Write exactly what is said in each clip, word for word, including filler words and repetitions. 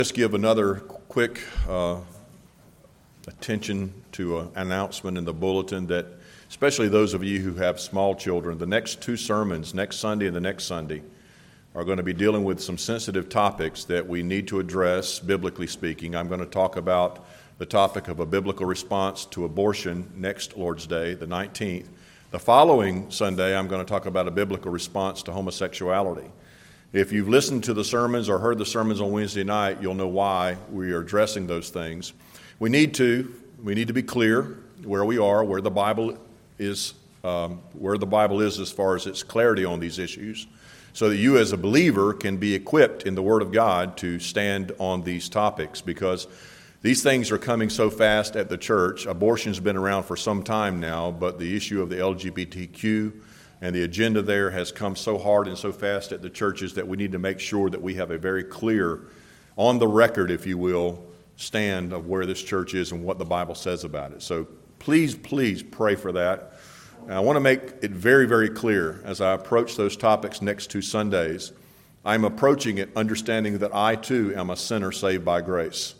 Just give another quick uh, attention to an announcement in the bulletin that, especially those of you who have small children, the next two sermons, next Sunday and the next Sunday, are going to be dealing with some sensitive topics that we need to address, biblically speaking. I'm going to talk about the topic of a biblical response to abortion next Lord's Day, the nineteenth. The following Sunday, I'm going to talk about a biblical response to homosexuality. If you've listened to the sermons or heard the sermons on Wednesday night, you'll know why we are addressing those things. We need to we need to be clear where we are, where the Bible is, um, where the Bible is as far as its clarity on these issues, so that you as a believer can be equipped in the Word of God to stand on these topics, because these things are coming so fast at the church. Abortion's been around for some time now, but the issue of the L G B T Q and the agenda there has come so hard and so fast at the churches that we need to make sure that we have a very clear, on the record, if you will, stand of where this church is and what the Bible says about it. So please, please pray for that. And I want to make it very, very clear as I approach those topics next two Sundays. I'm approaching it understanding that I too am a sinner saved by grace.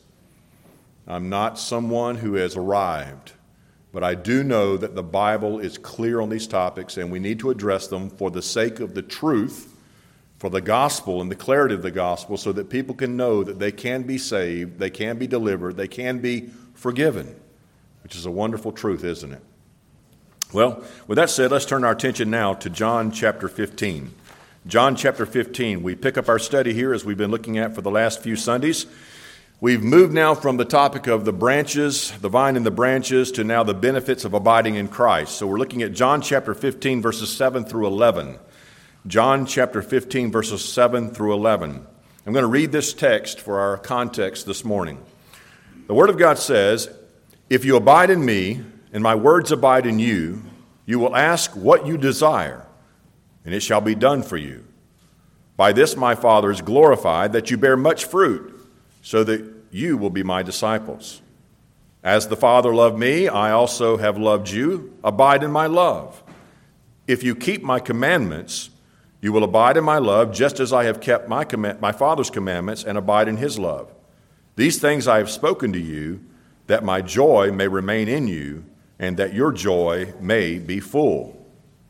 I'm not someone who has arrived. But I do know that the Bible is clear on these topics, and we need to address them for the sake of the truth, for the gospel and the clarity of the gospel, so that people can know that they can be saved, they can be delivered, they can be forgiven, which is a wonderful truth, isn't it? Well, with that said, let's turn our attention now to John chapter fifteen. John chapter fifteen. We pick up our study here as we've been looking at for the last few Sundays. We've moved now from the topic of the branches, the vine and the branches, to now the benefits of abiding in Christ. So we're looking at John chapter fifteen, verses seven through eleven. John chapter fifteen, verses seven through eleven. I'm going to read this text for our context this morning. The Word of God says, "If you abide in me, and my words abide in you, you will ask what you desire, and it shall be done for you. By this my Father is glorified, that you bear much fruit, so that you will be my disciples. As the Father loved me, I also have loved you. Abide in my love. If you keep my commandments, you will abide in my love, just as I have kept my command- my Father's commandments and abide in his love. These things I have spoken to you, that my joy may remain in you, and that your joy may be full."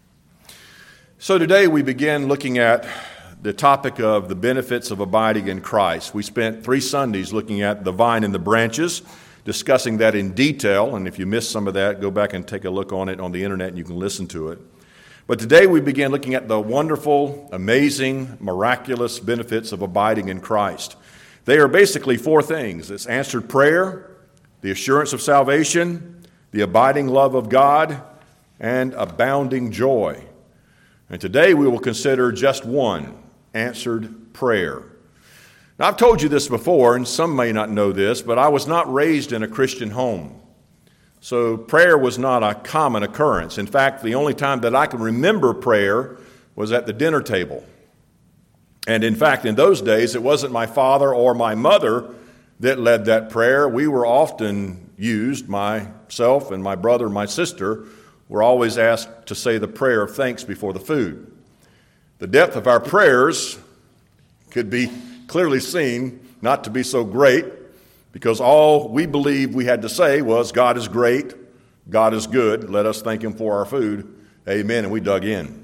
So today we begin looking at the topic of the benefits of abiding in Christ. We spent three Sundays looking at the vine and the branches, discussing that in detail. And if you missed some of that, go back and take a look on it on the internet and you can listen to it. But today we begin looking at the wonderful, amazing, miraculous benefits of abiding in Christ. They are basically four things. It's answered prayer, the assurance of salvation, the abiding love of God, and abounding joy. And today we will consider just one, answered prayer. Now, I've told you this before, and some may not know this, but I was not raised in a Christian home. So prayer was not a common occurrence. In fact, the only time that I can remember prayer was at the dinner table. And in fact, in those days, it wasn't my father or my mother that led that prayer. We were often used, myself and my brother and my sister were always asked to say the prayer of thanks before the food. The depth of our prayers could be clearly seen not to be so great, because all we believed we had to say was, "God is great, God is good, let us thank him for our food, amen," and we dug in.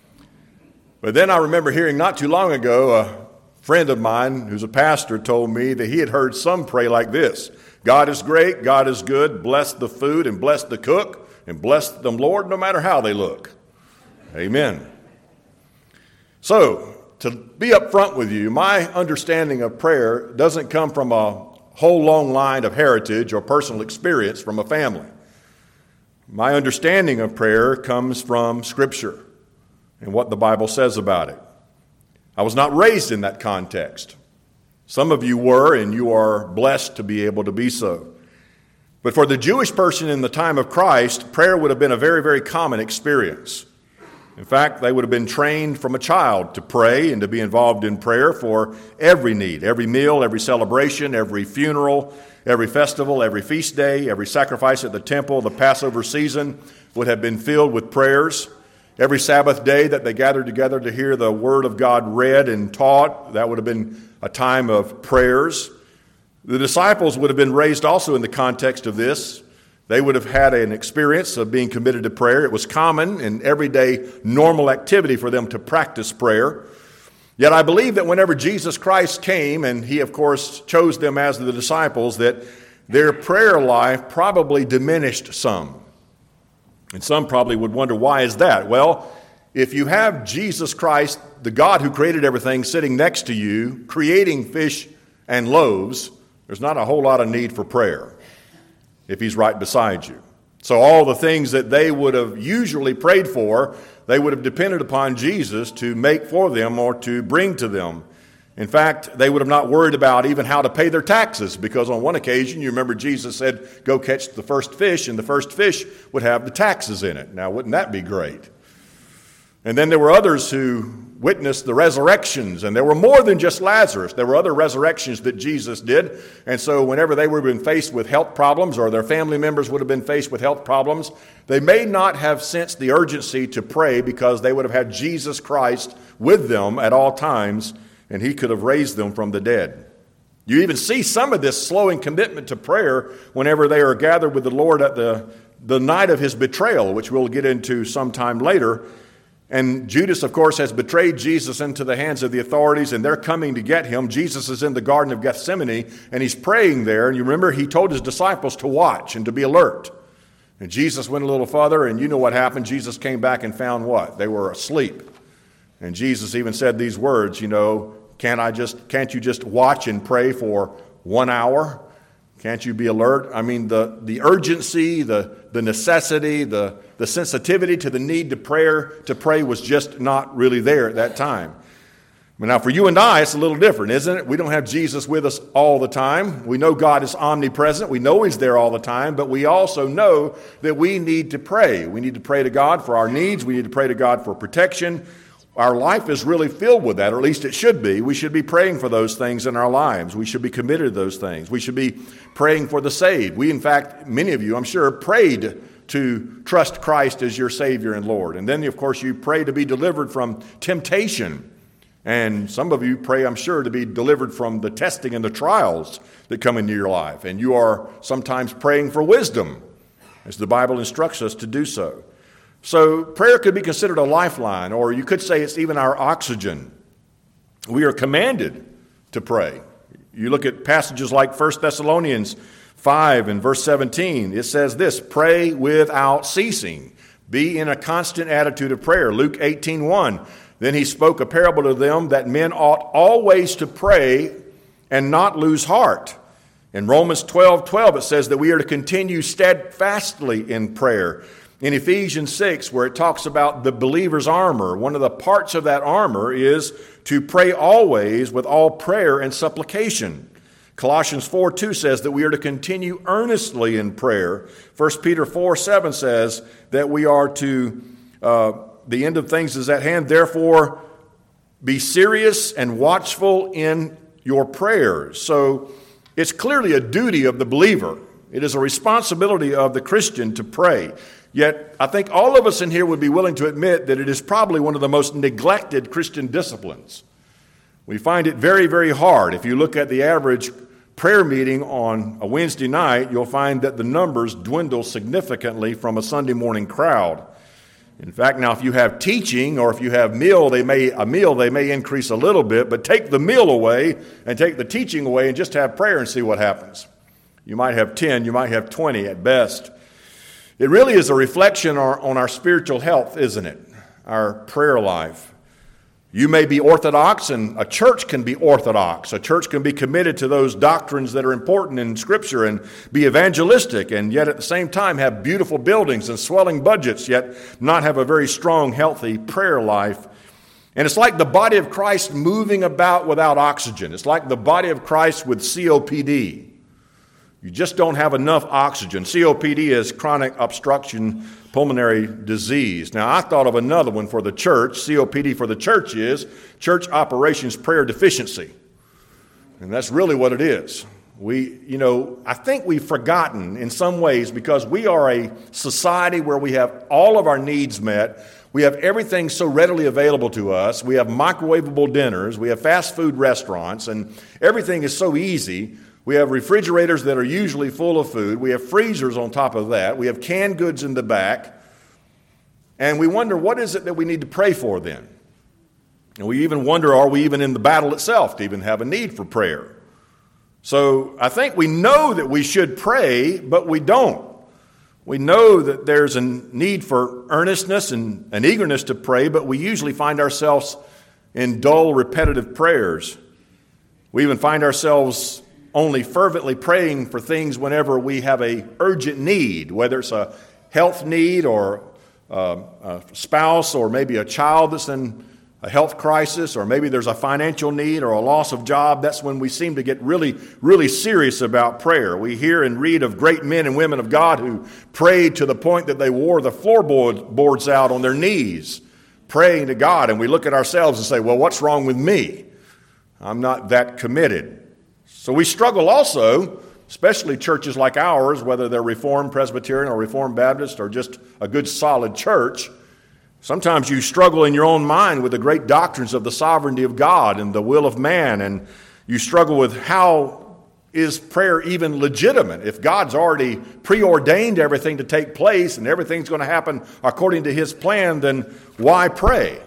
But then I remember hearing not too long ago, a friend of mine who's a pastor told me that he had heard some pray like this: "God is great, God is good, bless the food and bless the cook, and bless them, Lord, no matter how they look." Amen. So, to be up front with you, my understanding of prayer doesn't come from a whole long line of heritage or personal experience from a family. My understanding of prayer comes from Scripture and what the Bible says about it. I was not raised in that context. Some of you were, and you are blessed to be able to be so. But for the Jewish person in the time of Christ, prayer would have been a very, very common experience. In fact, they would have been trained from a child to pray and to be involved in prayer for every need, every meal, every celebration, every funeral, every festival, every feast day, every sacrifice at the temple. The Passover season would have been filled with prayers. Every Sabbath day that they gathered together to hear the Word of God read and taught, that would have been a time of prayers. The disciples would have been raised also in the context of this. They would have had an experience of being committed to prayer. It was common and everyday normal activity for them to practice prayer. Yet I believe that whenever Jesus Christ came, and he of course chose them as the disciples, that their prayer life probably diminished some. And some probably would wonder, why is that? Well, if you have Jesus Christ, the God who created everything, sitting next to you, creating fish and loaves, there's not a whole lot of need for prayer if he's right beside you. So all the things that they would have usually prayed for, they would have depended upon Jesus to make for them or to bring to them. In fact, they would have not worried about even how to pay their taxes, because on one occasion, you remember Jesus said, go catch the first fish, and the first fish would have the taxes in it. Now, wouldn't that be great? And then there were others who witnessed the resurrections, and there were more than just Lazarus. There were other resurrections that Jesus did, and so whenever they would have been faced with health problems, or their family members would have been faced with health problems, they may not have sensed the urgency to pray because they would have had Jesus Christ with them at all times, and he could have raised them from the dead. You even see some of this slowing commitment to prayer whenever they are gathered with the Lord at the, the night of his betrayal, which we'll get into sometime later. And Judas, of course, has betrayed Jesus into the hands of the authorities, and they're coming to get him. Jesus is in the Garden of Gethsemane, and he's praying there. And you remember, he told his disciples to watch and to be alert. And Jesus went a little further, and you know what happened. Jesus came back and found what? They were asleep. And Jesus even said these words, you know, can't I just, can't you just watch and pray for one hour? Can't you be alert? I mean, the, the urgency, the, the necessity, the, the sensitivity to the need to prayer, to pray was just not really there at that time. But now for you and I, it's a little different, isn't it? We don't have Jesus with us all the time. We know God is omnipresent. We know he's there all the time, but we also know that we need to pray. We need to pray to God for our needs. We need to pray to God for protection. Our life is really filled with that, or at least it should be. We should be praying for those things in our lives. We should be committed to those things. We should be praying for the saved. We, in fact, many of you, I'm sure, prayed to trust Christ as your Savior and Lord. And then, of course, you pray to be delivered from temptation. And some of you pray, I'm sure, to be delivered from the testing and the trials that come into your life. And you are sometimes praying for wisdom, as the Bible instructs us to do so. So prayer could be considered a lifeline, or you could say it's even our oxygen. We are commanded to pray. You look at passages like First Thessalonians five and verse seventeen. It says this, pray without ceasing. Be in a constant attitude of prayer. Luke eighteen one. Then he spoke a parable to them that men ought always to pray and not lose heart. In Romans twelve twelve, it says that we are to continue steadfastly in prayer. In Ephesians six, where it talks about the believer's armor, one of the parts of that armor is to pray always with all prayer and supplication. Colossians four two says that we are to continue earnestly in prayer. First Peter four seven says that we are to, uh, the end of things is at hand, therefore be serious and watchful in your prayers. So it's clearly a duty of the believer. It is a responsibility of the Christian to pray. Yet, I think all of us in here would be willing to admit that it is probably one of the most neglected Christian disciplines. We find it very, very hard. If you look at the average prayer meeting on a Wednesday night, you'll find that the numbers dwindle significantly from a Sunday morning crowd. In fact, now if you have teaching or if you have meal, they may a meal they may increase a little bit, but take the meal away and take the teaching away and just have prayer and see what happens. You might have ten, you might have twenty at best. It really is a reflection on our spiritual health, isn't it? Our prayer life. You may be orthodox, and a church can be orthodox. A church can be committed to those doctrines that are important in Scripture and be evangelistic, and yet at the same time have beautiful buildings and swelling budgets, yet not have a very strong, healthy prayer life. And it's like the body of Christ moving about without oxygen. It's like the body of Christ with C O P D. You just don't have enough oxygen. C O P D is chronic obstruction pulmonary disease. Now, I thought of another one for the church. C O P D for the church is church operations prayer deficiency. And that's really what it is. We, you know, I think we've forgotten in some ways because we are a society where we have all of our needs met. We have everything so readily available to us. We have microwavable dinners. We have fast food restaurants, and everything is so easy. We have refrigerators that are usually full of food. We have freezers on top of that. We have canned goods in the back. And we wonder, what is it that we need to pray for then? And we even wonder, are we even in the battle itself to even have a need for prayer? So I think we know that we should pray, but we don't. We know that there's a need for earnestness and an eagerness to pray, but we usually find ourselves in dull, repetitive prayers. We even find ourselves only fervently praying for things whenever we have a urgent need, whether it's a health need or uh, a spouse or maybe a child that's in a health crisis, or maybe there's a financial need or a loss of job. That's when we seem to get really, really serious about prayer. We hear and read of great men and women of God who prayed to the point that they wore the floorboards out on their knees, praying to God. And we look at ourselves and say, well, what's wrong with me? I'm not that committed. So we struggle also, especially churches like ours, whether they're Reformed Presbyterian or Reformed Baptist or just a good solid church. Sometimes you struggle in your own mind with the great doctrines of the sovereignty of God and the will of man, and you struggle with how is prayer even legitimate? If God's already preordained everything to take place and everything's going to happen according to His plan, then why pray?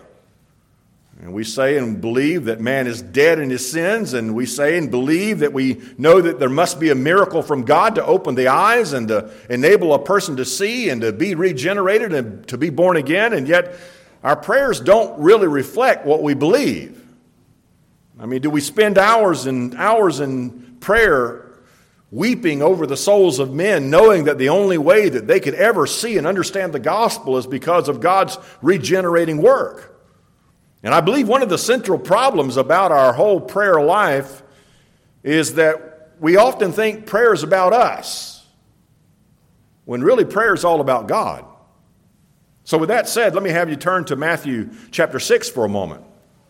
And we say and believe that man is dead in his sins, and we say and believe that we know that there must be a miracle from God to open the eyes and to enable a person to see and to be regenerated and to be born again, and yet our prayers don't really reflect what we believe. I mean, do we spend hours and hours in prayer weeping over the souls of men, knowing that the only way that they could ever see and understand the gospel is because of God's regenerating work? And I believe one of the central problems about our whole prayer life is that we often think prayer is about us, when really prayer is all about God. So with that said, let me have you turn to Matthew chapter six for a moment.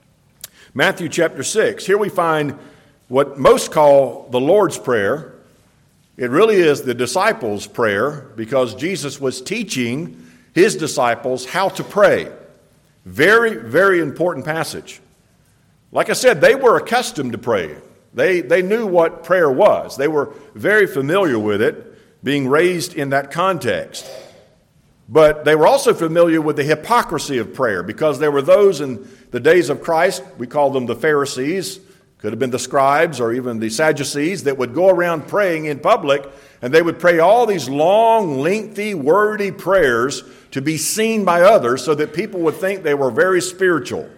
Matthew chapter six. Here we find what most call the Lord's Prayer. It really is the disciples' prayer, because Jesus was teaching His disciples how to pray. Very, very important passage. Like I said, they were accustomed to pray. They, they knew what prayer was. They were very familiar with it, being raised in that context. But they were also familiar with the hypocrisy of prayer, because there were those in the days of Christ, we call them the Pharisees, could have been the scribes or even the Sadducees, that would go around praying in public, and they would pray all these long, lengthy, wordy prayers to be seen by others so that people would think they were very spiritual.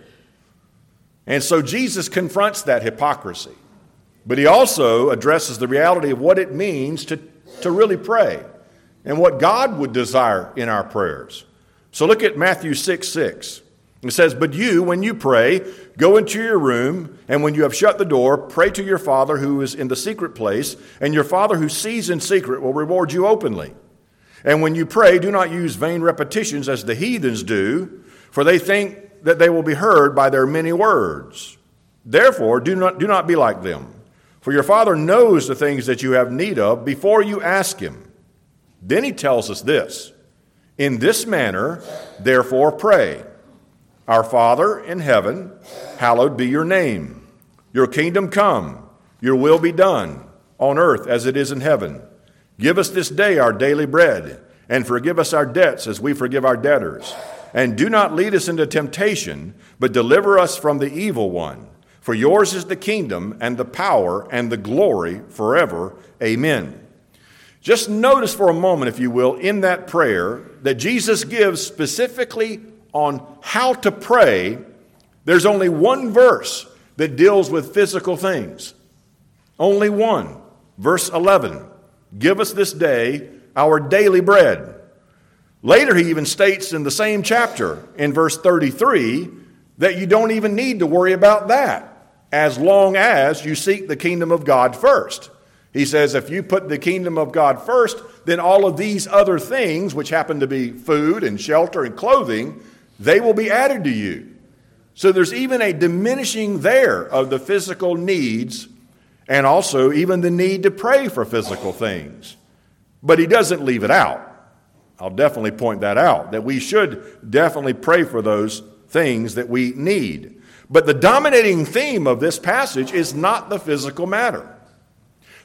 And so Jesus confronts that hypocrisy. But He also addresses the reality of what it means to, to really pray and what God would desire in our prayers. So look at Matthew six six. It says, "But you, when you pray, go into your room, and when you have shut the door, pray to your Father who is in the secret place, and your Father who sees in secret will reward you openly. And when you pray, do not use vain repetitions as the heathens do, for they think that they will be heard by their many words. Therefore, do not, do not be like them, for your Father knows the things that you have need of before you ask Him." Then He tells us this, "In this manner, therefore, pray. Our Father in heaven, hallowed be your name. Your kingdom come, your will be done, on earth as it is in heaven. Give us this day our daily bread, and forgive us our debts as we forgive our debtors. And do not lead us into temptation, but deliver us from the evil one. For yours is the kingdom and the power and the glory forever. Amen." Just notice for a moment, if you will, in that prayer that Jesus gives specifically on how to pray. There's only one verse that deals with physical things. Only one. Verse eleven. "Give us this day our daily bread." Later he even states in the same chapter, in verse thirty-three, that you don't even need to worry about that, as long as you seek the kingdom of God first. He says if you put the kingdom of God first, then all of these other things, which happen to be food and shelter and clothing, they will be added to you. So there's even a diminishing there of the physical needs, and also even the need to pray for physical things. But he doesn't leave it out. I'll definitely point that out, that we should definitely pray for those things that we need. But the dominating theme of this passage is not the physical matter.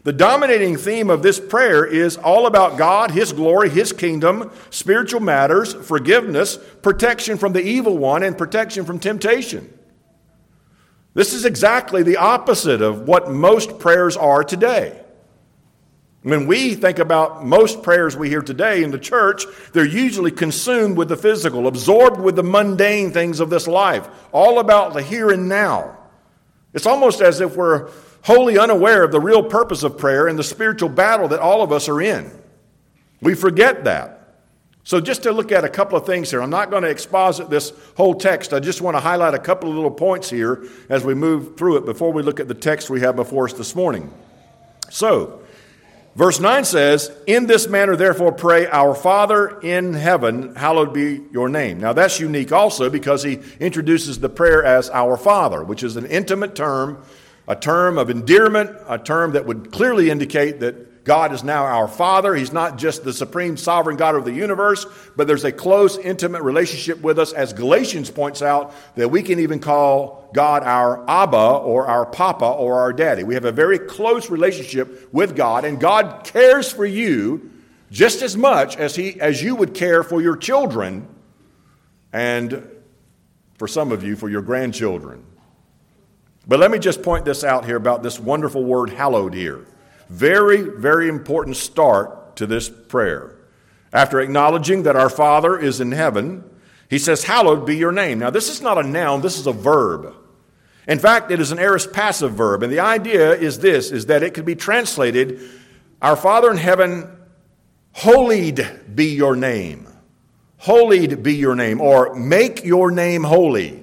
The dominating theme of this prayer is all about God, His glory, His kingdom, spiritual matters, forgiveness, protection from the evil one, and protection from temptation. This is exactly the opposite of what most prayers are today. When we think about most prayers we hear today in the church, they're usually consumed with the physical, absorbed with the mundane things of this life, all about the here and now. It's almost as if we're wholly unaware of the real purpose of prayer and the spiritual battle that all of us are in. We forget that. So just to look at a couple of things here, I'm not going to exposit this whole text. I just want to highlight a couple of little points here as we move through it before we look at the text we have before us this morning. So, verse nine says, "In this manner therefore pray, Our Father in heaven, hallowed be your name." Now that's unique also because he introduces the prayer as Our Father, which is an intimate term, a term of endearment, a term that would clearly indicate that God is now our Father. He's not just the supreme sovereign God of the universe, but there's a close, intimate relationship with us, as Galatians points out, that we can even call God our Abba or our Papa or our Daddy. We have a very close relationship with God, and God cares for you just as much as he as you would care for your children, and for some of you, for your grandchildren. But let me just point this out here about this wonderful word hallowed here. Very, very important start to this prayer. After acknowledging that our Father is in heaven, he says, "Hallowed be your name." Now, this is not a noun, this is a verb. In fact, it is an aorist passive verb, and the idea is this, is that it could be translated, "Our Father in heaven, holied be your name." Holied be your name, or make your name holy.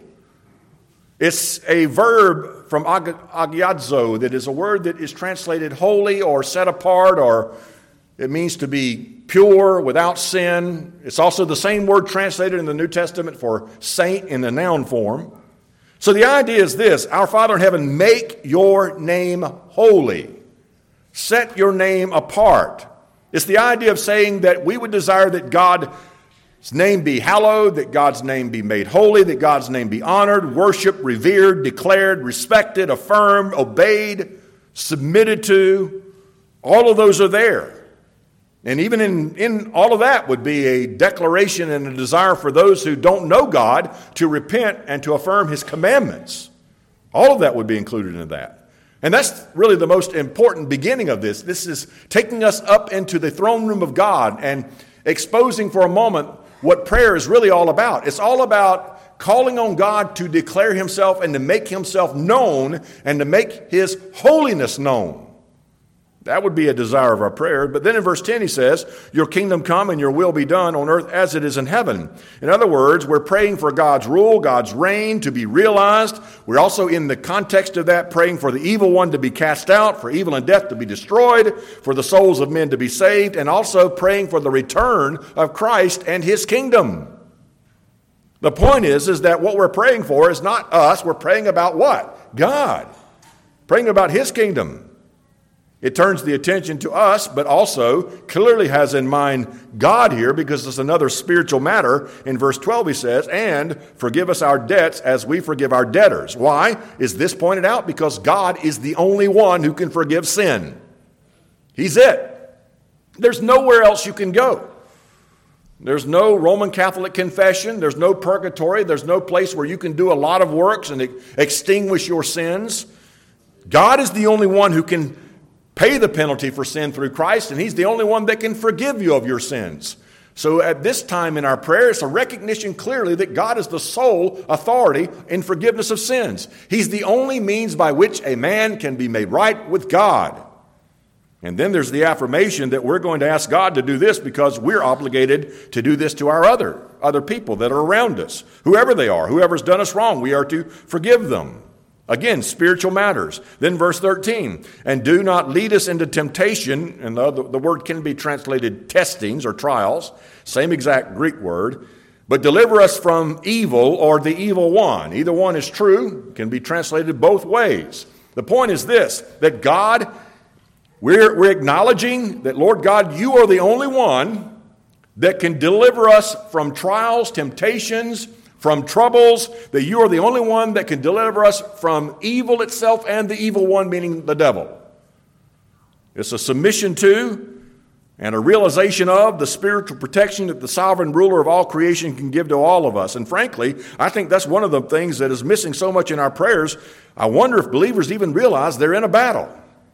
It's a verb from ag- agiadzo that is a word that is translated holy or set apart, or it means to be pure, without sin. It's also the same word translated in the New Testament for saint in the noun form. So the idea is this: Our Father in heaven, make your name holy. Set your name apart. It's the idea of saying that we would desire that God His name be hallowed, that God's name be made holy, that God's name be honored, worshiped, revered, declared, respected, affirmed, obeyed, submitted to. All of those are there. And even in, in all of that would be a declaration and a desire for those who don't know God to repent and to affirm His commandments. All of that would be included in that. And that's really the most important beginning of this. This is taking us up into the throne room of God and exposing for a moment what prayer is really all about. It's all about calling on God to declare Himself and to make Himself known and to make His holiness known. That would be a desire of our prayer. But then in verse ten he says, "Your kingdom come and your will be done on earth as it is in heaven." In other words, we're praying for God's rule, God's reign to be realized. We're also in the context of that praying for the evil one to be cast out, for evil and death to be destroyed, for the souls of men to be saved, and also praying for the return of Christ and His kingdom. The point is, is that what we're praying for is not us. We're praying about what? God. Praying about His kingdom. It turns the attention to us, but also clearly has in mind God here, because it's another spiritual matter. In verse twelve he says, "And forgive us our debts as we forgive our debtors." Why is this pointed out? Because God is the only one who can forgive sin. He's it. There's nowhere else you can go. There's no Roman Catholic confession. There's no purgatory. There's no place where you can do a lot of works and extinguish your sins. God is the only one who can pay the penalty for sin through Christ, and He's the only one that can forgive you of your sins. So at this time in our prayer, it's a recognition clearly that God is the sole authority in forgiveness of sins. He's the only means by which a man can be made right with God. And then there's the affirmation that we're going to ask God to do this because we're obligated to do this to our other, other people that are around us. Whoever they are, whoever's done us wrong, we are to forgive them. Again, spiritual matters. Then verse thirteen, "And do not lead us into temptation," and the, the word can be translated testings or trials, same exact Greek word, "but deliver us from evil," or the evil one. Either one is true, can be translated both ways. The point is this, that God, we're, we're acknowledging that, Lord God, you are the only one that can deliver us from trials, temptations, from troubles, that you are the only one that can deliver us from evil itself and the evil one, meaning the devil. It's a submission to and a realization of the spiritual protection that the sovereign ruler of all creation can give to all of us. And frankly, I think that's one of the things that is missing so much in our prayers. I wonder if believers even realize they're in a battle.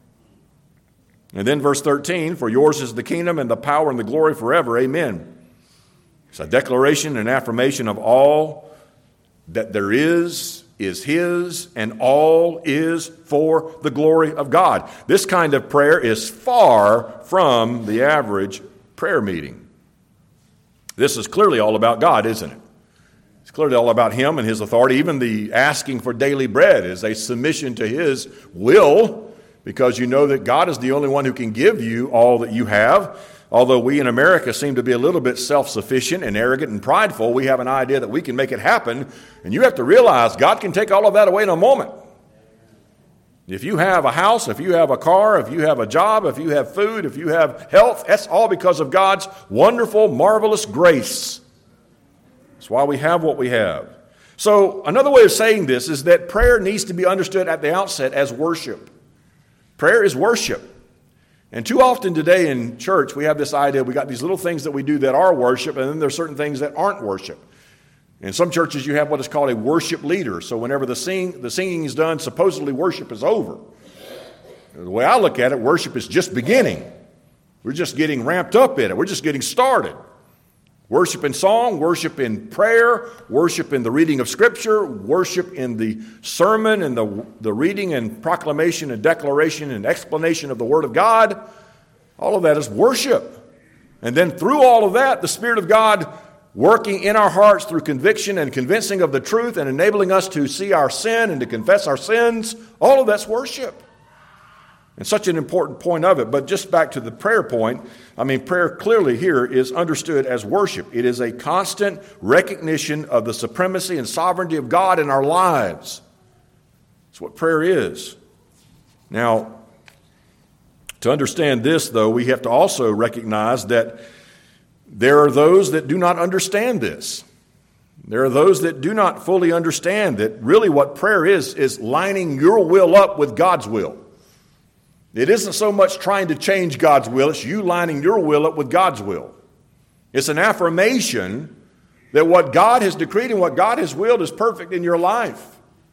And then verse thirteen, for yours is the kingdom and the power and the glory forever. Amen. It's a declaration and affirmation of all that there is, is His, and all is for the glory of God. This kind of prayer is far from the average prayer meeting. This is clearly all about God, isn't it? It's clearly all about Him and His authority. Even the asking for daily bread is a submission to His will, because you know that God is the only one who can give you all that you have. Although we in America seem to be a little bit self-sufficient and arrogant and prideful, we have an idea that we can make it happen. And you have to realize God can take all of that away in a moment. If you have a house, if you have a car, if you have a job, if you have food, if you have health, that's all because of God's wonderful, marvelous grace. That's why we have what we have. So another way of saying this is that prayer needs to be understood at the outset as worship. Prayer is worship. And too often today in church, we have this idea, we got these little things that we do that are worship, and then there's certain things that aren't worship. In some churches, you have what is called a worship leader. So whenever the, sing, the singing is done, supposedly worship is over. The way I look at it, worship is just beginning. We're just getting ramped up in it. We're just getting started. Worship in song, worship in prayer, worship in the reading of Scripture, worship in the sermon and the, the reading and proclamation and declaration and explanation of the Word of God. All of that is worship. And then through all of that, the Spirit of God working in our hearts through conviction and convincing of the truth and enabling us to see our sin and to confess our sins, all of that's worship. And such an important point of it. But just back to the prayer point, I mean, prayer clearly here is understood as worship. It is a constant recognition of the supremacy and sovereignty of God in our lives. That's what prayer is. Now, to understand this, though, we have to also recognize that there are those that do not understand this. There are those that do not fully understand that really what prayer is, is lining your will up with God's will. It isn't so much trying to change God's will, it's you lining your will up with God's will. It's an affirmation that what God has decreed and what God has willed is perfect in your life.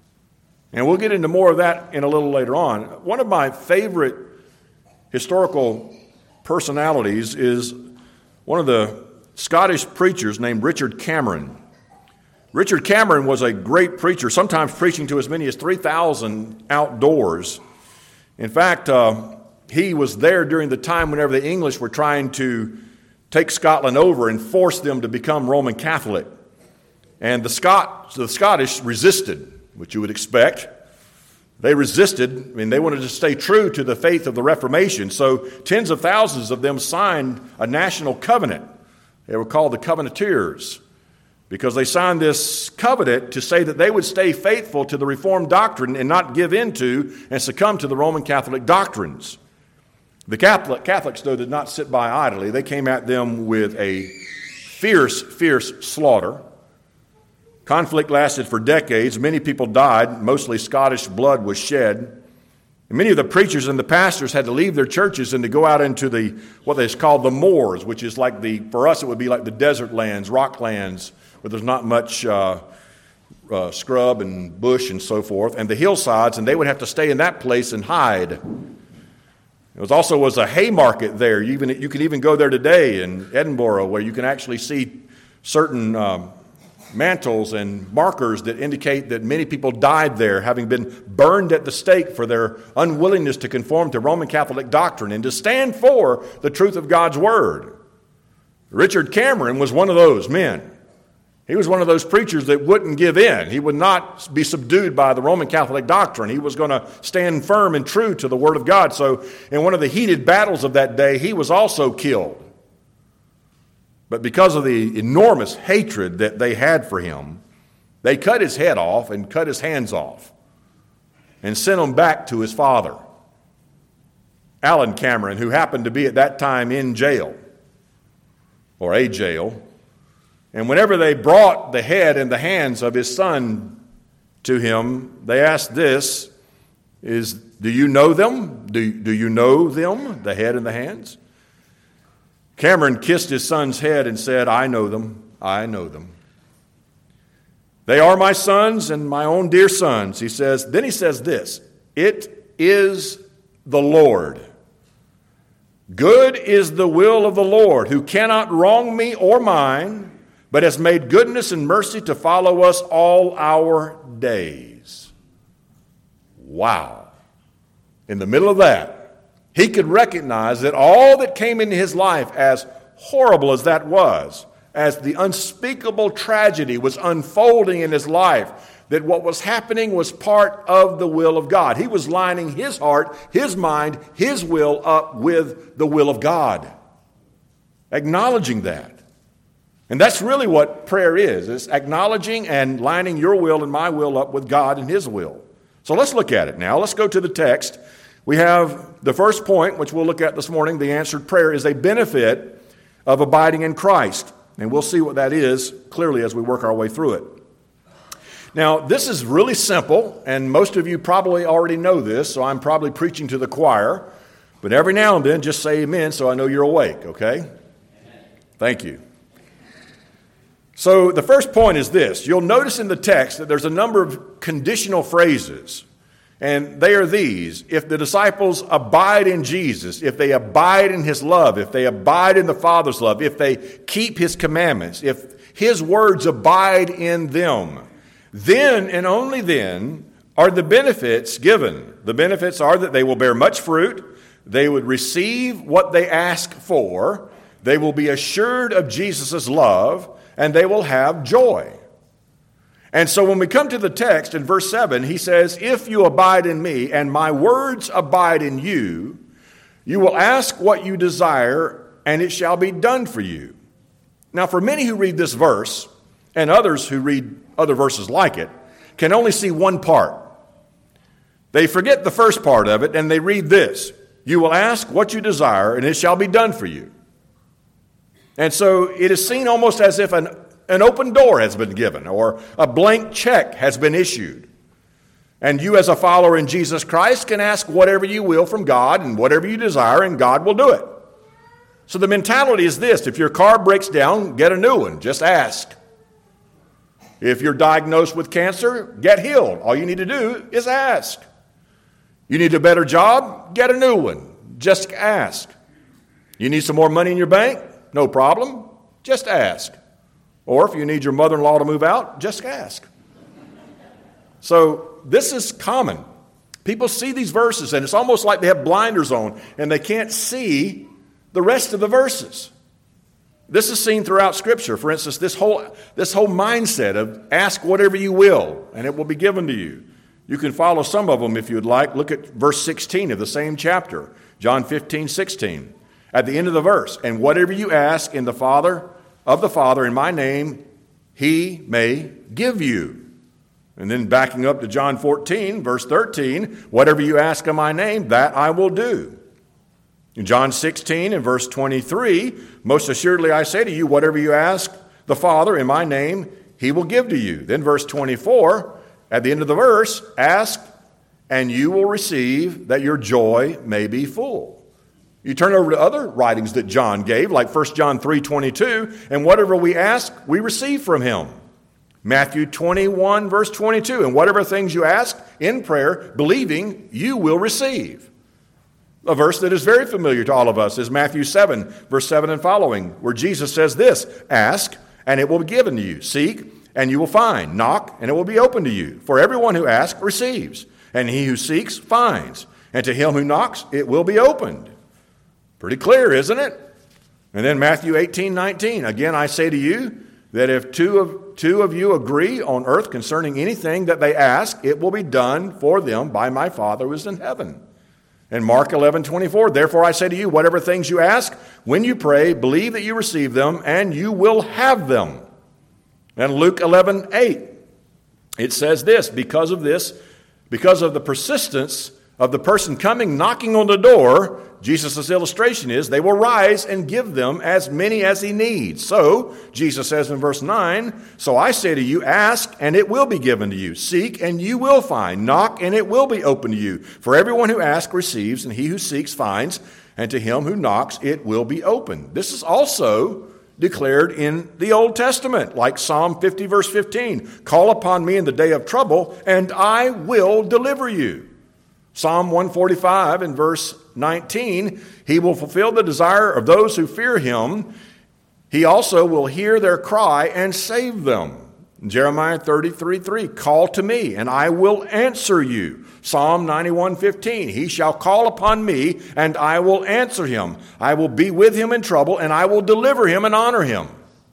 And we'll get into more of that in a little later on. One of my favorite historical personalities is one of the Scottish preachers named Richard Cameron. Richard Cameron was a great preacher, sometimes preaching to as many as three thousand outdoors. In fact, uh, he was there during the time whenever the English were trying to take Scotland over and force them to become Roman Catholic. And the, Scot- the Scottish resisted, which you would expect. They resisted, I mean, they wanted to stay true to the faith of the Reformation. So tens of thousands of them signed a national covenant. They were called the Covenanters, because they signed this covenant to say that they would stay faithful to the Reformed doctrine and not give in to and succumb to the Roman Catholic doctrines. The Catholic, Catholics, though, did not sit by idly. They came at them with a fierce, fierce slaughter. Conflict lasted for decades. Many people died. Mostly Scottish blood was shed. And many of the preachers and the pastors had to leave their churches and to go out into the what is called the moors, which is like the, for us it would be like the desert lands, rock lands, where there's not much uh, uh, scrub and bush and so forth, and the hillsides, and they would have to stay in that place and hide. It was also was a hay market there. You, even, you can even go there today in Edinburgh, where you can actually see certain um, mantles and markers that indicate that many people died there, having been burned at the stake for their unwillingness to conform to Roman Catholic doctrine and to stand for the truth of God's Word. Richard Cameron was one of those men. He was one of those preachers that wouldn't give in. He would not be subdued by the Roman Catholic doctrine. He was going to stand firm and true to the Word of God. So in one of the heated battles of that day, he was also killed. But because of the enormous hatred that they had for him, they cut his head off and cut his hands off and sent him back to his father, Alan Cameron, who happened to be at that time in jail, or a jail. And whenever they brought the head and the hands of his son to him, they asked this: is, do you know them? Do, do you know them, the head and the hands? Cameron kissed his son's head and said, I know them, I know them. They are my sons and my own dear sons. He says, then he says this, it is the Lord. Good is the will of the Lord, who cannot wrong me or mine, but has made goodness and mercy to follow us all our days. Wow. In the middle of that, he could recognize that all that came into his life, as horrible as that was, as the unspeakable tragedy was unfolding in his life, that what was happening was part of the will of God. He was lining his heart, his mind, his will up with the will of God. Acknowledging that. And that's really what prayer is. It's acknowledging and lining your will and my will up with God and his will. So let's look at it now. Let's go to the text. We have the first point, which we'll look at this morning. The answered prayer is a benefit of abiding in Christ. And we'll see what that is clearly as we work our way through it. Now, this is really simple, and most of you probably already know this, so I'm probably preaching to the choir. But every now and then, just say amen so I know you're awake, okay? Amen. Thank you. So the first point is this. You'll notice in the text that there's a number of conditional phrases, and they are these. If the disciples abide in Jesus, if they abide in his love, if they abide in the Father's love, if they keep his commandments, if his words abide in them, then and only then are the benefits given. The benefits are that they will bear much fruit, they would receive what they ask for, they will be assured of Jesus' love, and they will have joy. And so when we come to the text in verse seven, he says, if you abide in me and my words abide in you, you will ask what you desire, and it shall be done for you. Now, for many who read this verse, and others who read other verses like it, can only see one part. They forget the first part of it, and they read this. You will ask what you desire, and it shall be done for you. And so it is seen almost as if an, an open door has been given, or a blank check has been issued. And you as a follower in Jesus Christ can ask whatever you will from God, and whatever you desire, and God will do it. So the mentality is this. If your car breaks down, get a new one. Just ask. If you're diagnosed with cancer, get healed. All you need to do is ask. You need a better job? Get a new one. Just ask. You need some more money in your bank? No problem. Just ask. Or if you need your mother-in-law to move out, just ask. So this is common. People see these verses, and it's almost like they have blinders on, and they can't see the rest of the verses. This is seen throughout Scripture. For instance, this whole, this whole mindset of ask whatever you will, and it will be given to you. You can follow some of them if you'd like. Look at verse sixteen of the same chapter, John fifteen, sixteen. At the end of the verse, and whatever you ask in the Father, of the Father in my name, he may give you. And then backing up to John fourteen, verse thirteen, whatever you ask in my name, that I will do. In John sixteen and verse twenty-three, most assuredly I say to you, whatever you ask the Father in my name, he will give to you. Then verse twenty-four, at the end of the verse, ask and you will receive that your joy may be full. You turn over to other writings that John gave, like First John three twenty-two, and whatever we ask, we receive from him. Matthew twenty-one, verse twenty-two, and whatever things you ask in prayer, believing, you will receive. A verse that is very familiar to all of us is Matthew seven, verse seven and following, where Jesus says this, ask, and it will be given to you. Seek, and you will find. Knock, and it will be opened to you. For everyone who asks receives, and he who seeks finds. And to him who knocks, it will be opened. Pretty clear, isn't it? And then Matthew eighteen, nineteen. Again, I say to you that if two of, two of you agree on earth concerning anything that they ask, it will be done for them by my Father who is in heaven. And Mark eleven, twenty-four. Therefore I say to you, whatever things you ask, when you pray, believe that you receive them, and you will have them. And Luke eleven, eight. It says this, because of this, because of the persistence of the person coming knocking on the door, Jesus' illustration is they will rise and give them as many as he needs. So, Jesus says in verse nine, so I say to you, ask and it will be given to you. Seek and you will find. Knock and it will be opened to you. For everyone who asks receives, and he who seeks finds, and to him who knocks it will be opened. This is also declared in the Old Testament, like Psalm fifty verse fifteen. Call upon me in the day of trouble, and I will deliver you. Psalm one forty-five and verse nineteen, he will fulfill the desire of those who fear him. He also will hear their cry and save them. Jeremiah thirty-three three, call to me and I will answer you. Psalm ninety-one fifteen, he shall call upon me and I will answer him. I will be with him in trouble and I will deliver him and honor him.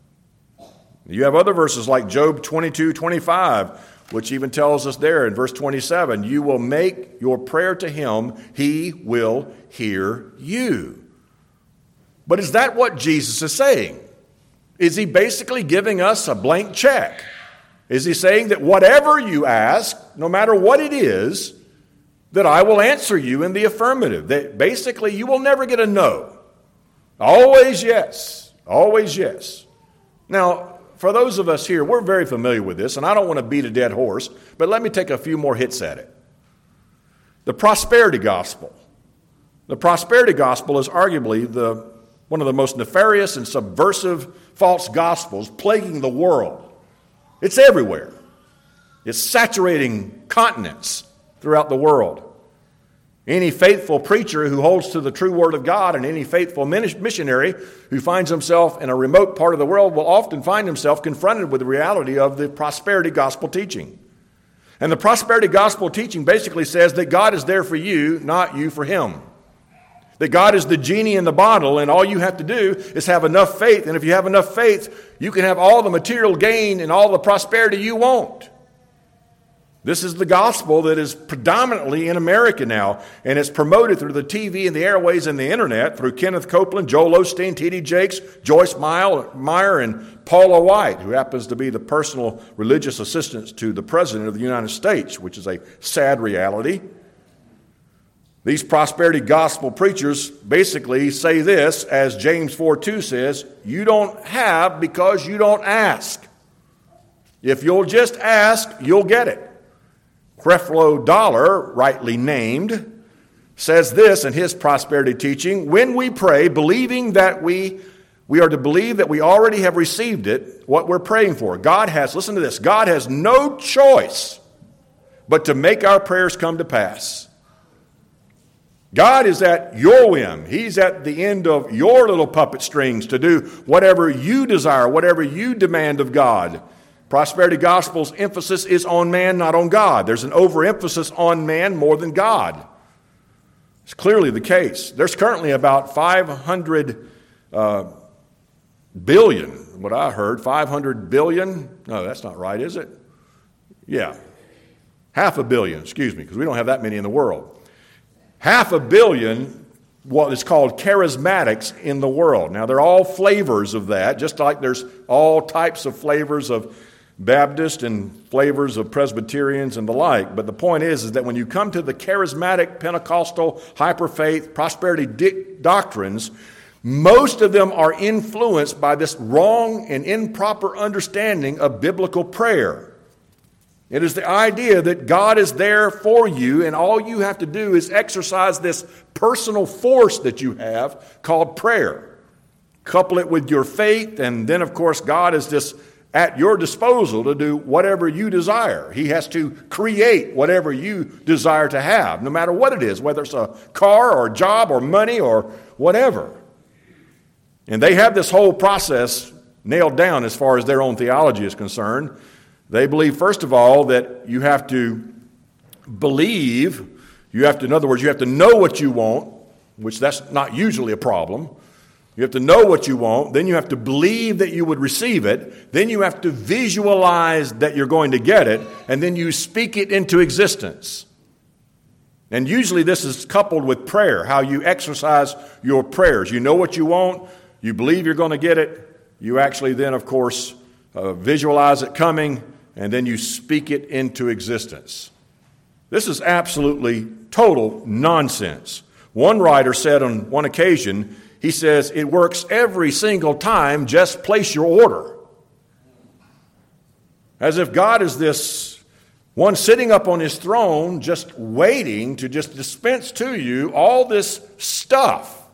You have other verses like Job twenty-two twenty-five, which even tells us there in verse twenty-seven, you will make your prayer to him, he will hear you. But is that what Jesus is saying? Is he basically giving us a blank check? Is he saying that whatever you ask, no matter what it is, that I will answer you in the affirmative? That basically you will never get a no. Always yes. Always yes. Now, for those of us here, we're very familiar with this, and I don't want to beat a dead horse, but let me take a few more hits at it. The prosperity gospel. The prosperity gospel is arguably the one of the most nefarious and subversive false gospels plaguing the world. It's everywhere. It's saturating continents throughout the world. Any faithful preacher who holds to the true word of God and any faithful missionary who finds himself in a remote part of the world will often find himself confronted with the reality of the prosperity gospel teaching. And the prosperity gospel teaching basically says that God is there for you, not you for him. That God is the genie in the bottle, and all you have to do is have enough faith. And if you have enough faith, you can have all the material gain and all the prosperity you want. This is the gospel that is predominantly in America now, and it's promoted through the T V and the airways and the internet through Kenneth Copeland, Joel Osteen, T D Jakes, Joyce Meyer, and Paula White, who happens to be the personal religious assistant to the President of the United States, which is a sad reality. These prosperity gospel preachers basically say this, as James four two says, you don't have because you don't ask. If you'll just ask, you'll get it. Creflo Dollar, rightly named, says this in his prosperity teaching, when we pray, believing that we, we are to believe that we already have received it, what we're praying for. God has, listen to this, God has no choice but to make our prayers come to pass. God is at your whim. He's at the end of your little puppet strings to do whatever you desire, whatever you demand of God. Prosperity gospel's emphasis is on man, not on God. There's an overemphasis on man more than God. It's clearly the case. There's currently about five hundred uh, billion, what I heard, five hundred billion. No, that's not right, is it? Yeah. Half a billion, excuse me, because we don't have that many in the world. Half a billion, what is called charismatics in the world. Now, they're all flavors of that, just like there's all types of flavors of Baptist and flavors of Presbyterians and the like. But the point is, is that when you come to the charismatic, Pentecostal, hyperfaith, prosperity di- doctrines, most of them are influenced by this wrong and improper understanding of biblical prayer. It is the idea that God is there for you, and all you have to do is exercise this personal force that you have called prayer. Couple it with your faith, and then, of course, God is just at your disposal to do whatever you desire. He has to create whatever you desire to have, no matter what it is, whether it's a car or a job or money or whatever. And they have this whole process nailed down as far as their own theology is concerned. They believe, first of all, that you have to believe, you have to, in other words, you have to know what you want, which that's not usually a problem. You have to know what you want, then you have to believe that you would receive it, then you have to visualize that you're going to get it, and then you speak it into existence. And usually this is coupled with prayer, how you exercise your prayers. You know what you want, you believe you're going to get it, you actually then, of course, uh, visualize it coming, and then you speak it into existence. This is absolutely total nonsense. One writer said on one occasion, he says, it works every single time, just place your order. As if God is this one sitting up on his throne, just waiting to just dispense to you all this stuff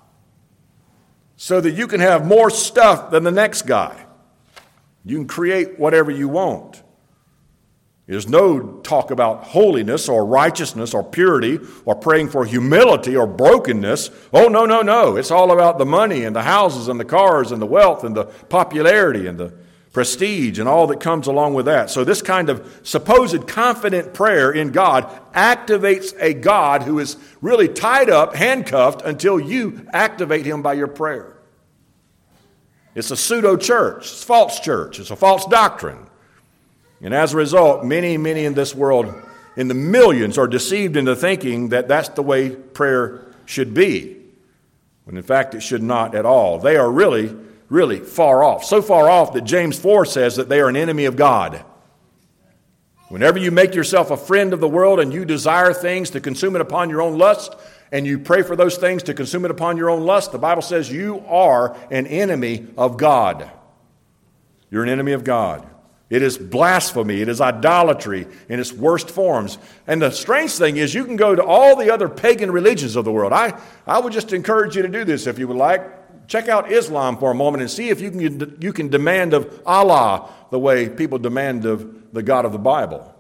so that you can have more stuff than the next guy. You can create whatever you want. There's no talk about holiness or righteousness or purity or praying for humility or brokenness. Oh, no, no, no. It's all about the money and the houses and the cars and the wealth and the popularity and the prestige and all that comes along with that. So this kind of supposed confident prayer in God activates a God who is really tied up, handcuffed, until you activate him by your prayer. It's a pseudo-church. It's a false church. It's a false doctrine. And as a result, many, many in this world, in the millions, are deceived into thinking that that's the way prayer should be, when in fact it should not at all. They are really, really far off. So far off that James four says that they are an enemy of God. Whenever you make yourself a friend of the world and you desire things to consume it upon your own lust, and you pray for those things to consume it upon your own lust, the Bible says you are an enemy of God. You're an enemy of God. It is blasphemy. It is idolatry in its worst forms. And the strange thing is you can go to all the other pagan religions of the world. I, I would just encourage you to do this if you would like. Check out Islam for a moment and see if you can, you can demand of Allah the way people demand of the God of the Bible.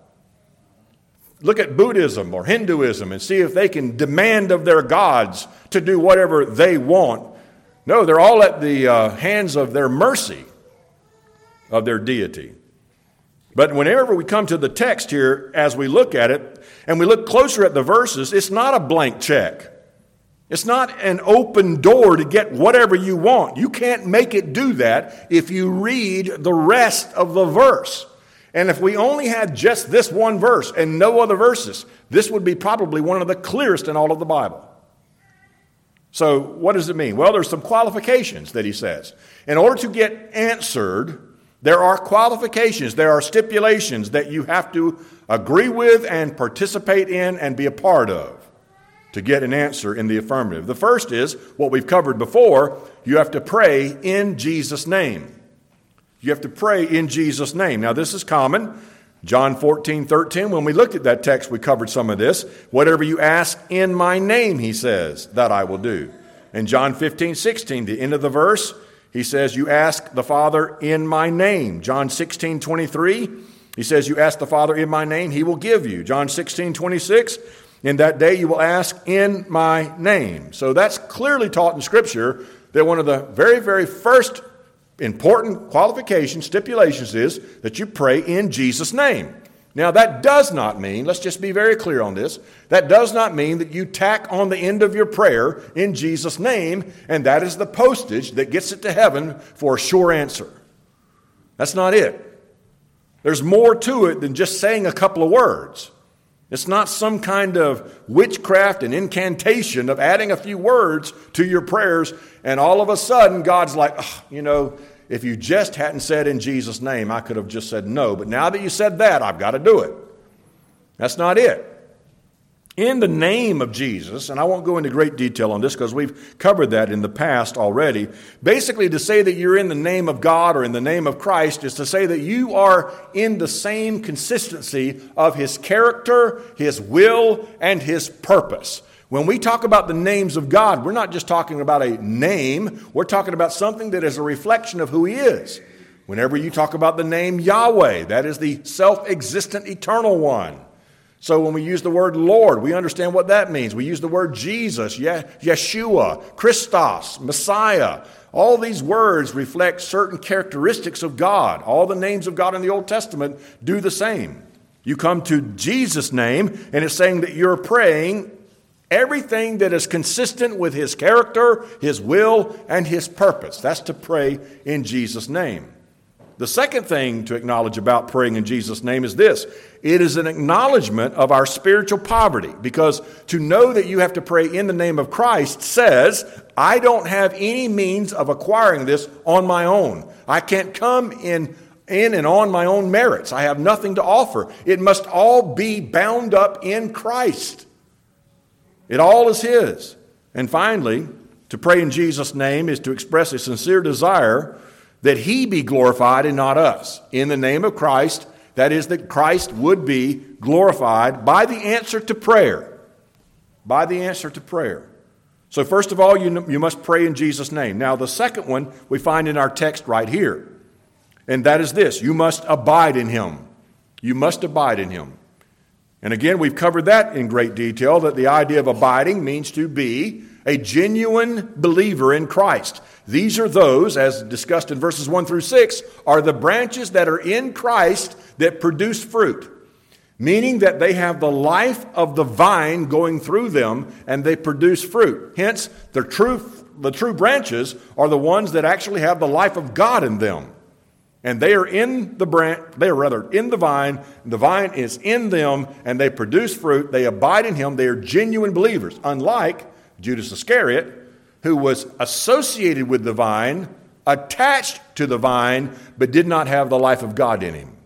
Look at Buddhism or Hinduism and see if they can demand of their gods to do whatever they want. No, they're all at the uh, hands of their mercy, of their deity. But whenever we come to the text here, as we look at it, and we look closer at the verses, it's not a blank check. It's not an open door to get whatever you want. You can't make it do that if you read the rest of the verse. And if we only had just this one verse and no other verses, this would be probably one of the clearest in all of the Bible. So what does it mean? Well, there's some qualifications that he says. In order to get answered, there are qualifications, there are stipulations that you have to agree with and participate in and be a part of to get an answer in the affirmative. The first is what we've covered before. You have to pray in Jesus' name. You have to pray in Jesus' name. Now, this is common. John fourteen thirteen, when we looked at that text, we covered some of this. Whatever you ask in my name, he says, that I will do. And John fifteen sixteen, the end of the verse, he says, you ask the Father in my name. John sixteen twenty-three, he says, you ask the Father in my name, he will give you. John sixteen twenty-six, in that day you will ask in my name. So that's clearly taught in Scripture that one of the very, very first important qualifications, stipulations is that you pray in Jesus' name. Now that does not mean, let's just be very clear on this, that does not mean that you tack on the end of your prayer in Jesus' name, and that is the postage that gets it to heaven for a sure answer. That's not it. There's more to it than just saying a couple of words. It's not some kind of witchcraft and incantation of adding a few words to your prayers, and all of a sudden God's like, oh, you know, if you just hadn't said in Jesus' name, I could have just said no. But now that you said that, I've got to do it. That's not it. In the name of Jesus, and I won't go into great detail on this because we've covered that in the past already. Basically, to say that you're in the name of God or in the name of Christ is to say that you are in the same consistency of His character, His will, and His purpose. When we talk about the names of God, we're not just talking about a name. We're talking about something that is a reflection of who He is. Whenever you talk about the name Yahweh, that is the self-existent eternal one. So when we use the word Lord, we understand what that means. We use the word Jesus, Ye- Yeshua, Christos, Messiah. All these words reflect certain characteristics of God. All the names of God in the Old Testament do the same. You come to Jesus' name, and it's saying that you're praying everything that is consistent with His character, His will, and His purpose. That's to pray in Jesus' name. The second thing to acknowledge about praying in Jesus' name is this. It is an acknowledgement of our spiritual poverty, because to know that you have to pray in the name of Christ says, I don't have any means of acquiring this on my own. I can't come in, in and on my own merits. I have nothing to offer. It must all be bound up in Christ. It all is his. And finally, to pray in Jesus' name is to express a sincere desire that he be glorified and not us. In the name of Christ, that is, that Christ would be glorified by the answer to prayer. By the answer to prayer. So first of all, you, you must pray in Jesus' name. Now, the second one we find in our text right here. And that is this: you must abide in him. You must abide in him. And again, we've covered that in great detail, that the idea of abiding means to be a genuine believer in Christ. These are those, as discussed in verses one through six, are the branches that are in Christ that produce fruit, meaning that they have the life of the vine going through them and they produce fruit. Hence, the true, the true branches are the ones that actually have the life of God in them. And they are in the branch, they are rather in the vine, the vine is in them, and they produce fruit. They abide in him. They are genuine believers, unlike Judas Iscariot, who was associated with the vine, attached to the vine, but did not have the life of God in him.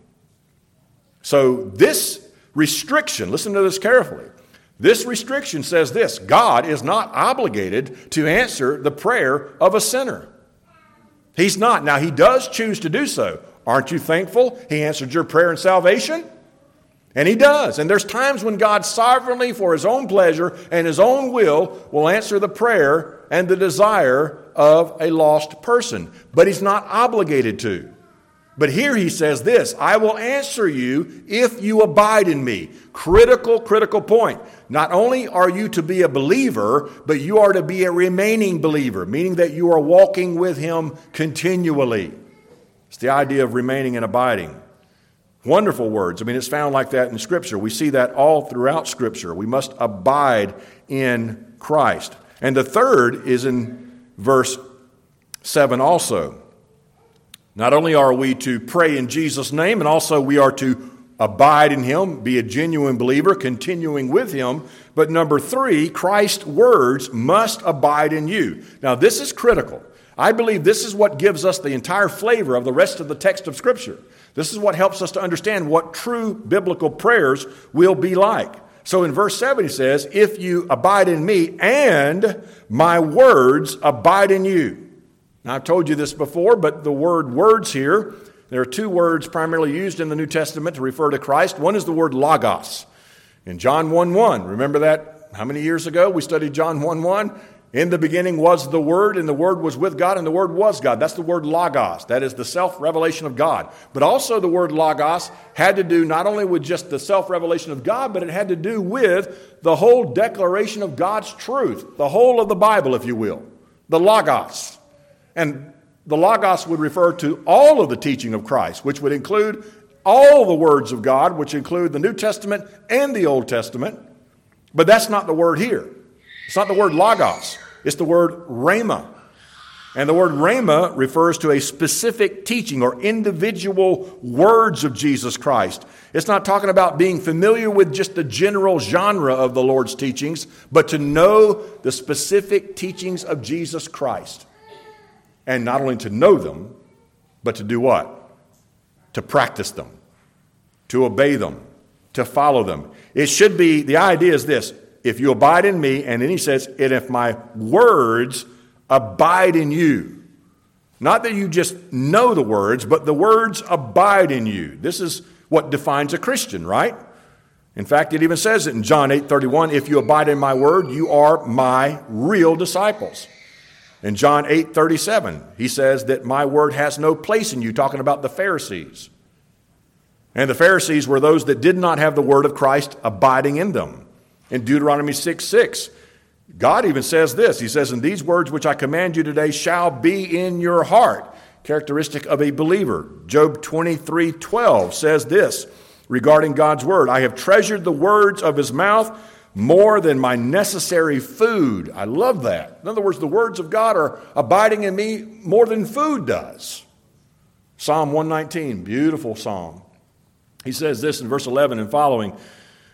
So this restriction, listen to this carefully, this restriction says this: God is not obligated to answer the prayer of a sinner. He's not. Now, he does choose to do so. Aren't you thankful he answered your prayer in salvation? And he does. And there's times when God sovereignly, for his own pleasure and his own will, will answer the prayer and the desire of a lost person. But he's not obligated to. But here he says this: I will answer you if you abide in me. Critical, critical point. Not only are you to be a believer, but you are to be a remaining believer, meaning that you are walking with him continually. It's the idea of remaining and abiding. Wonderful words. I mean, it's found like that in Scripture. We see that all throughout Scripture. We must abide in Christ. And the third is in verse seven also. Not only are we to pray in Jesus' name, and also we are to abide in him, be a genuine believer, continuing with him. But number three, Christ's words must abide in you. Now, this is critical. I believe this is what gives us the entire flavor of the rest of the text of Scripture. This is what helps us to understand what true biblical prayers will be like. So in verse seven, he says, if you abide in me and my words abide in you. Now, I've told you this before, but the word words here, there are two words primarily used in the New Testament to refer to Christ. One is the word logos. In John one one, remember that how many years ago we studied John one one? In the beginning was the Word, and the Word was with God, and the Word was God. That's the word logos. That is the self-revelation of God. But also the word logos had to do not only with just the self-revelation of God, but it had to do with the whole declaration of God's truth, the whole of the Bible, if you will, the logos. And the logos would refer to all of the teaching of Christ, which would include all the words of God, which include the New Testament and the Old Testament. But that's not the word here. It's not the word logos. It's the word rhema. And the word rhema refers to a specific teaching or individual words of Jesus Christ. It's not talking about being familiar with just the general genre of the Lord's teachings, but to know the specific teachings of Jesus Christ. And not only to know them, but to do what? To practice them, to obey them, to follow them. It should be, the idea is this: if you abide in me, and then he says, and if my words abide in you. Not that you just know the words, but the words abide in you. This is what defines a Christian, right? In fact, it even says it in John eight thirty-one, if you abide in my word, you are my real disciples. In John eight thirty-seven, he says that my word has no place in you, talking about the Pharisees. And the Pharisees were those that did not have the word of Christ abiding in them. In Deuteronomy six six, God even says this. He says, and these words which I command you today shall be in your heart, characteristic of a believer. Job twenty-three twelve says this regarding God's word, I have treasured the words of his mouth more than my necessary food. I love that. In other words, the words of God are abiding in me more than food does. Psalm one nineteen, beautiful psalm. He says this in verse eleven and following,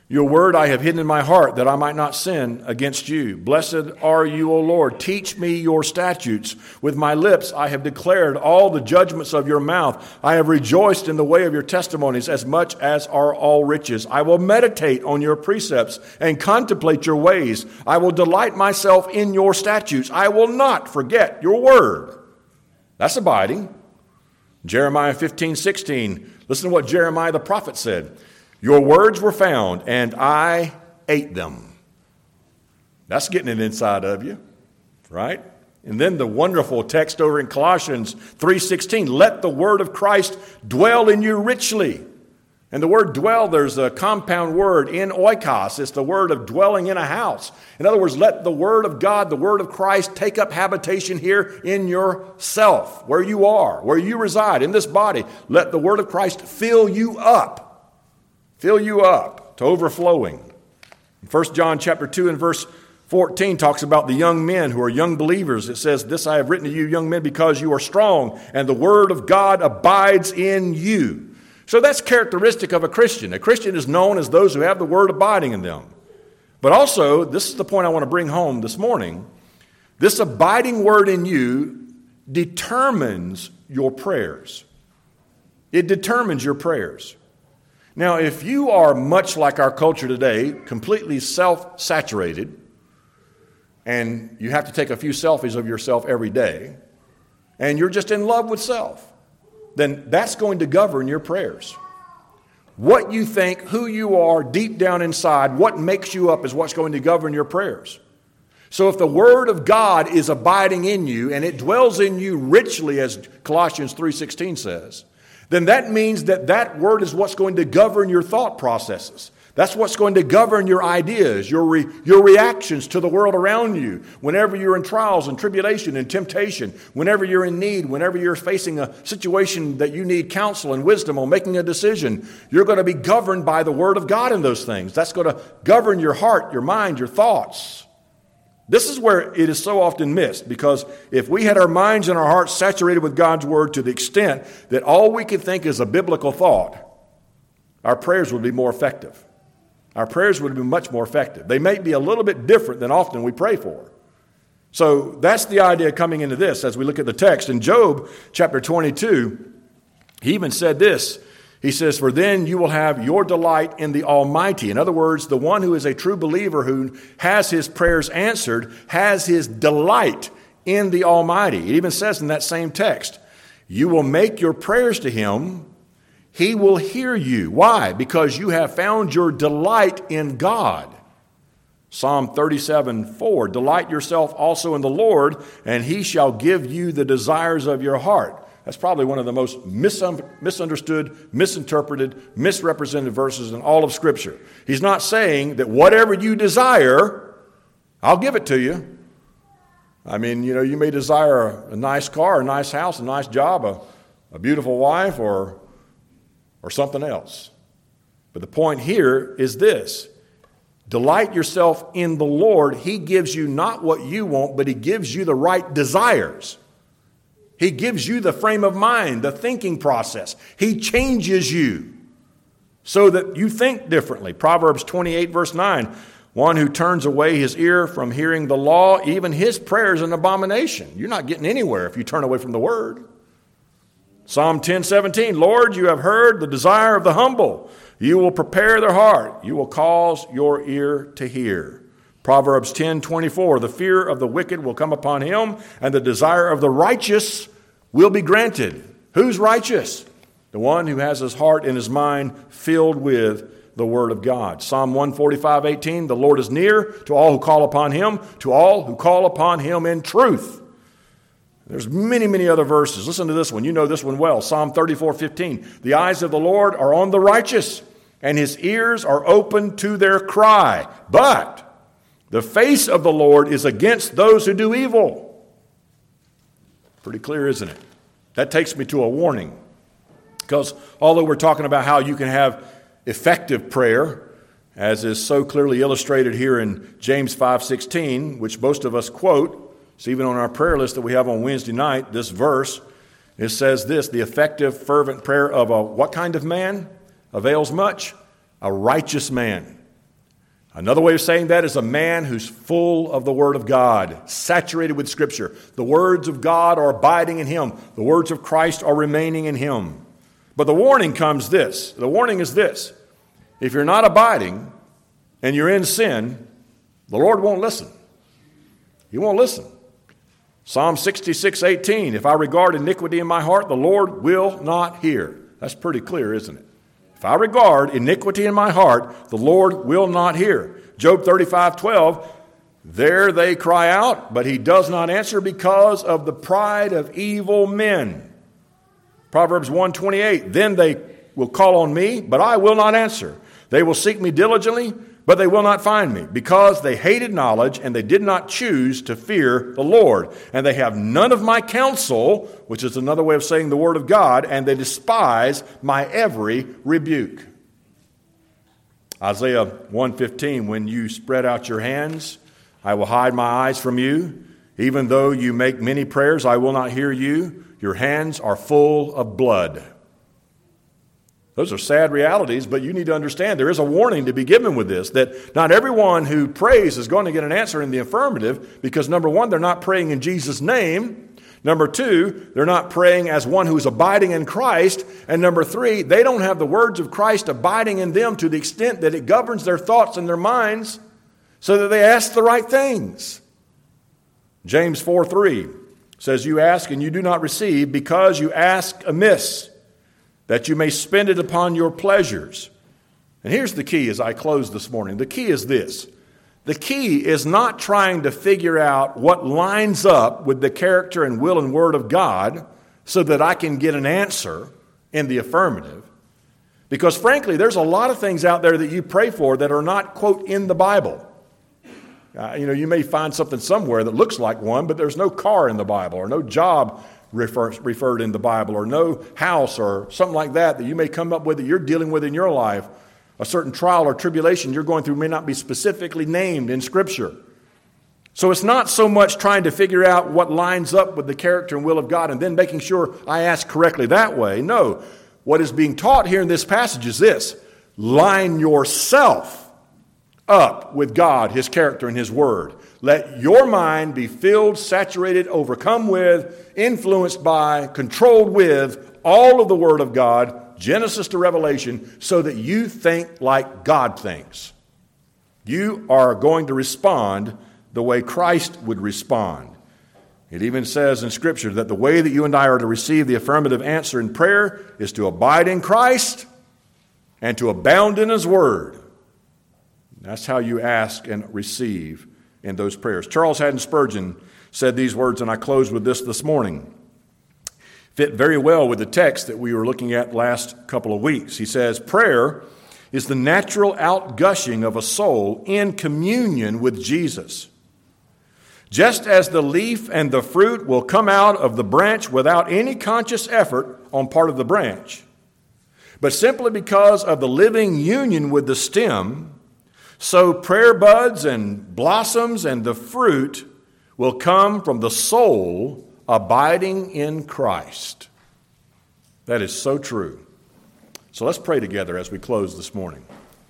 Your word I have hidden in my heart, that I might not sin against you. Blessed are you, O Lord. Teach me your statutes. With my lips I have declared all the judgments of your mouth. I have rejoiced in the way of your testimonies as much as are all riches. I will meditate on your precepts and contemplate your ways. I will delight myself in your statutes. I will not forget your word. That's abiding. Jeremiah fifteen sixteen. Listen to what Jeremiah the prophet said. Your words were found, and I ate them. That's getting it inside of you, right? And then the wonderful text over in Colossians three sixteen, let the word of Christ dwell in you richly. And the word dwell, there's a compound word in oikos. It's the word of dwelling in a house. In other words, let the word of God, the word of Christ, take up habitation here in yourself, where you are, where you reside, in this body. Let the word of Christ fill you up. Fill you up to overflowing. First John chapter two and verse fourteen talks about the young men who are young believers. It says, this I have written to you, young men, because you are strong, and the word of God abides in you. So that's characteristic of a Christian. A Christian is known as those who have the word abiding in them. But also, this is the point I want to bring home this morning, this abiding word in you determines your prayers. It determines your prayers. Now, if you are much like our culture today, completely self-saturated, and you have to take a few selfies of yourself every day, and you're just in love with self, then that's going to govern your prayers. What you think, who you are deep down inside, what makes you up is what's going to govern your prayers. So if the word of God is abiding in you, and it dwells in you richly, as Colossians three sixteen says, then that means that that word is what's going to govern your thought processes. That's what's going to govern your ideas, your re, your reactions to the world around you. Whenever you're in trials and tribulation and temptation, whenever you're in need, whenever you're facing a situation that you need counsel and wisdom on making a decision, you're going to be governed by the word of God in those things. That's going to govern your heart, your mind, your thoughts. This is where it is so often missed, because if we had our minds and our hearts saturated with God's word to the extent that all we could think is a biblical thought, our prayers would be more effective. Our prayers would be much more effective. They may be a little bit different than often we pray for. So that's the idea coming into this as we look at the text. In Job chapter twenty-two, he even said this. He says, for then you will have your delight in the Almighty. In other words, the one who is a true believer who has his prayers answered has his delight in the Almighty. It even says in that same text, you will make your prayers to him. He will hear you. Why? Because you have found your delight in God. Psalm thirty-seven four, delight yourself also in the Lord, and he shall give you the desires of your heart. That's probably one of the most misunderstood, misinterpreted, misrepresented verses in all of Scripture. He's not saying that whatever you desire, I'll give it to you. I mean, you know, you may desire a, a nice car, a nice house, a nice job, a, a beautiful wife, or, or something else. But the point here is this. Delight yourself in the Lord. He gives you not what you want, but he gives you the right desires. He gives you the frame of mind, the thinking process. He changes you so that you think differently. Proverbs twenty-eight, verse nine, one who turns away his ear from hearing the law, even his prayer is an abomination. You're not getting anywhere if you turn away from the word. Psalm ten seventeen, Lord, you have heard the desire of the humble. You will prepare their heart. You will cause your ear to hear. Proverbs ten twenty-four, the fear of the wicked will come upon him, and the desire of the righteous will be granted. Who's righteous? The one who has his heart and his mind filled with the word of God. Psalm one forty-five eighteen, the Lord is near to all who call upon him, to all who call upon him in truth. There's many, many other verses. Listen to this one. You know this one well. Psalm thirty-four fifteen, the eyes of the Lord are on the righteous, and his ears are open to their cry. But the face of the Lord is against those who do evil. Pretty clear, isn't it? That takes me to a warning. Because although we're talking about how you can have effective prayer, as is so clearly illustrated here in James five sixteen, which most of us quote, it's even on our prayer list that we have on Wednesday night, this verse, it says this, the effective, fervent prayer of a what kind of man avails much? A righteous man. Another way of saying that is a man who's full of the Word of God, saturated with Scripture. The words of God are abiding in him. The words of Christ are remaining in him. But the warning comes this. The warning is this. If you're not abiding and you're in sin, the Lord won't listen. He won't listen. Psalm sixty-six eighteen, if I regard iniquity in my heart, the Lord will not hear. That's pretty clear, isn't it? If I regard iniquity in my heart, the Lord will not hear. Job thirty-five twelve, there they cry out, but he does not answer because of the pride of evil men. Proverbs one twenty-eight, then they will call on me, but I will not answer. They will seek me diligently, but they will not find me, because they hated knowledge and they did not choose to fear the Lord. And they have none of my counsel, which is another way of saying the word of God, and they despise my every rebuke. Isaiah one fifteen, when you spread out your hands, I will hide my eyes from you. Even though you make many prayers, I will not hear you. Your hands are full of blood. Those are sad realities, but you need to understand there is a warning to be given with this, that not everyone who prays is going to get an answer in the affirmative, because number one, they're not praying in Jesus' name. Number two, they're not praying as one who is abiding in Christ. And number three, they don't have the words of Christ abiding in them to the extent that it governs their thoughts and their minds so that they ask the right things. James four three says, you ask and you do not receive because you ask amiss, that you may spend it upon your pleasures. And here's the key as I close this morning. The key is this. The key is not trying to figure out what lines up with the character and will and word of God so that I can get an answer in the affirmative. Because frankly, there's a lot of things out there that you pray for that are not, quote, in the Bible. Uh, you know, you may find something somewhere that looks like one, but there's no car in the Bible or no job Refer, referred in the Bible, or no house or something like that that you may come up with that you're dealing with in your life. A certain trial or tribulation you're going through may not be specifically named in Scripture. So it's not so much trying to figure out what lines up with the character and will of God and then making sure I ask correctly that way. No, what is being taught here in this passage is this. Line yourself up with God, His character, and His Word. Let your mind be filled, saturated, overcome with, influenced by, controlled with all of the Word of God, Genesis to Revelation, so that you think like God thinks. You are going to respond the way Christ would respond. It even says in Scripture that the way that you and I are to receive the affirmative answer in prayer is to abide in Christ and to abound in His Word. That's how you ask and receive in those prayers. Charles Haddon Spurgeon said these words, and I close with this this morning. Fit very well with the text that we were looking at last couple of weeks. He says, prayer is the natural outgushing of a soul in communion with Jesus. Just as the leaf and the fruit will come out of the branch without any conscious effort on part of the branch, but simply because of the living union with the stem, so prayer buds and blossoms and the fruit will come from the soul abiding in Christ. That is so true. So let's pray together as we close this morning.